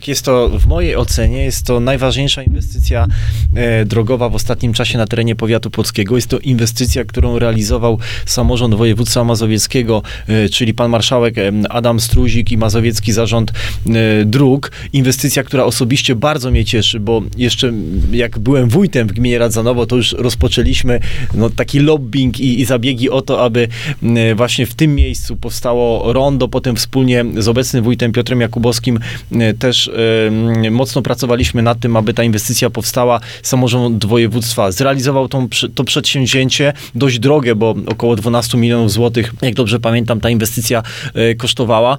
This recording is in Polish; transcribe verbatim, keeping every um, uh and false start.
Jest to, w mojej ocenie, jest to najważniejsza inwestycja e, drogowa w ostatnim czasie na terenie powiatu płockiego. Jest to inwestycja, którą realizował samorząd województwa mazowieckiego, e, czyli pan marszałek e, Adam Struzik i Mazowiecki Zarząd e, Dróg. Inwestycja, która osobiście bardzo mnie cieszy, bo jeszcze jak byłem wójtem w gminie Radzanowo, to już rozpoczęliśmy no, taki lobbying i, i zabiegi o to, aby e, właśnie w tym miejscu powstało rondo. Potem wspólnie z obecnym wójtem Piotrem Jakubowskim e, też mocno pracowaliśmy nad tym, aby ta inwestycja powstała. Samorząd województwa zrealizował tą, to przedsięwzięcie, dość drogie, bo około dwanaście milionów złotych, jak dobrze pamiętam, ta inwestycja kosztowała.